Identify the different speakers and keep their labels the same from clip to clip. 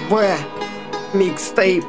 Speaker 1: В. Микстейп.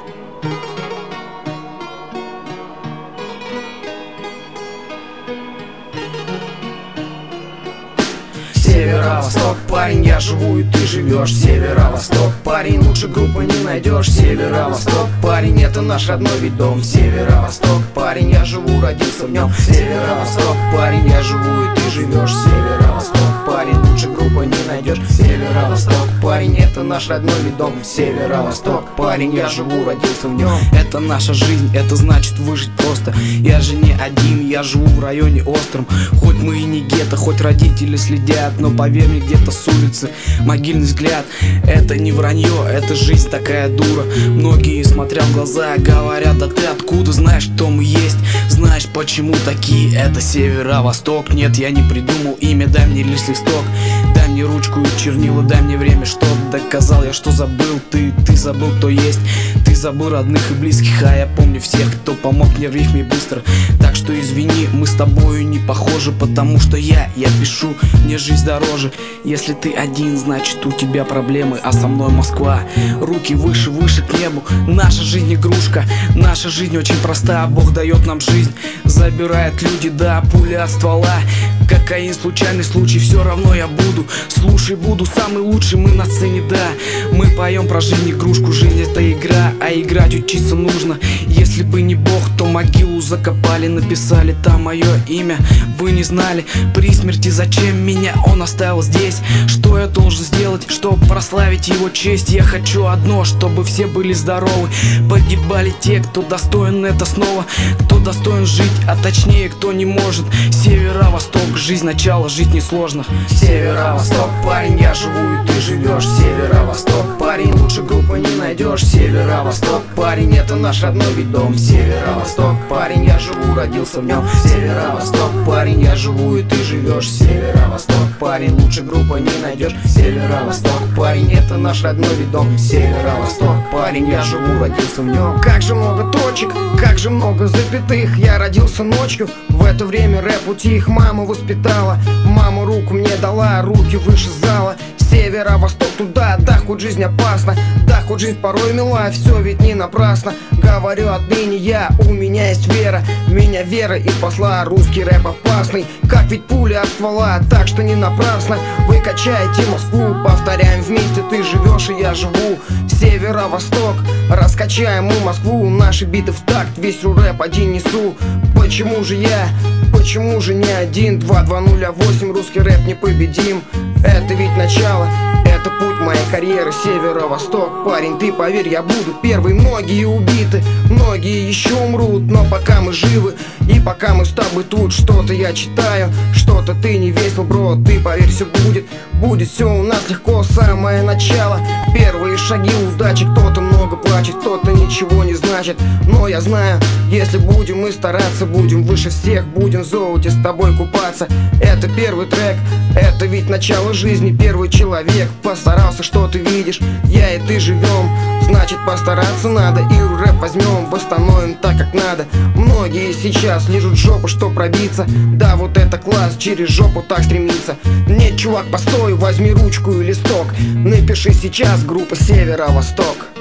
Speaker 1: Северо-восток, парень, я живу и ты живешь. Северо-восток, парень, лучше группы не найдешь. Северо-восток, парень, это наш родной ведь дом. Северо-восток, парень, я живу, родился в нем. Северо-восток, парень, я живу и ты живешь. Северо-восток, парень, лучше группы не найдешь. Северо-восток, парень, это наш родной ведь дом. Северо-восток, парень, я живу, родился в нем.
Speaker 2: Это наша жизнь, это значит выжить просто. Я же не один, я живу в районе остром. Хоть мы и не гетто, хоть родители следят, но поверь мне, где-то с улицы могильный взгляд. Это не вранье, это жизнь такая дура. Многие, смотря в глаза, говорят: а ты откуда? Знаешь, кто мы есть? Знаешь, почему такие? Это Северо-восток. Нет, я не придумал имя, дай мне лишь листок. Дай мне ручку и чернила, дай мне время, чтоб доказал я, что забыл. Ты забыл, кто есть. Ты забыл родных и близких, а я помню всех, кто помог мне в рифме быстро. Так что извини, мы с тобою не похожи, потому что я пишу, мне жизнь дороже. Если ты один, значит у тебя проблемы, а со мной Москва. Руки выше, выше к небу. Наша жизнь игрушка, наша жизнь очень проста. Бог дает нам жизнь, забирает люди, да, пуля от ствола. Кокаин, случайный случай, все равно я буду. Слушай, буду самый лучший, мы на сцене, да. Мы поем про жизнь игрушку, жизнь это игра, а играть учиться нужно. Если бы не Бог, то могилу закопали, написали там мое имя. Вы не знали при смерти, зачем меня он оставил здесь. Что я должен сделать, чтобы прославить его честь? Я хочу одно, чтобы все были здоровы. Погибали те, кто достоин это снова, кто достоин жить, а точнее кто не может. Северо-восток, жизнь начало, жить несложно.
Speaker 1: Северо-восток, парень, я живу и ты живешь. Северо-восток, парень, лучше группы не найдешь. Северо-восток, парень, это наш родной ведь дом. Северо-восток, парень, я живу, родился в нем. Северо-восток, парень, я живу и ты живешь. Северо-восток, парень, лучше группы не найдешь. Северо-восток, парень, это наш родной ведь дом. Северо-восток, парень, я живу, родился в нем. Как же много точек, как же много запятых. Я родился ночью, в это время рэп утих. Мама воспитала, мама руку мне дала, руки выше зала. Северо-восток туда, да, хоть жизнь опасна, да, хоть жизнь порой мила, все ведь не напрасно. Говорю отныне я, у меня есть вера, меня вера и спасла. Русский рэп опасный, как ведь пуля от ствола, так что не напрасно вы качаете Москву. Повторяем вместе, ты живешь и я живу. Северо-восток, раскачаем мы Москву. Наши биты в такт, весь рэп один несу. Почему же я, почему же не один? 2208, русский рэп непобедим. Это ведь начало, это путь моей карьеры. Северо-восток, парень, ты поверь, я буду первый. Многие убиты, многие еще умрут, но пока мы живы и пока мы с тобой тут, что-то я читаю, что-то ты не весел, бро. Ты поверь, все будет, будет все у нас легко. Самое начало, первые шаги удачи. Кто-то много плачет, кто-то ничего не значит, но я знаю, если будем мы стараться, будем выше всех, будем в золоте с тобой купаться. Это первый трек, это ведь начало жизни. Первый человек постарался, что ты видишь, я и ты живем, значит постараться надо. И рэп возьмем, восстановим так как надо. Многие сейчас лижут жопу, что пробиться, да, вот это класс, через жопу так стремится. Нет, чувак, постой, возьми ручку и листок, напиши сейчас группа Северо-восток.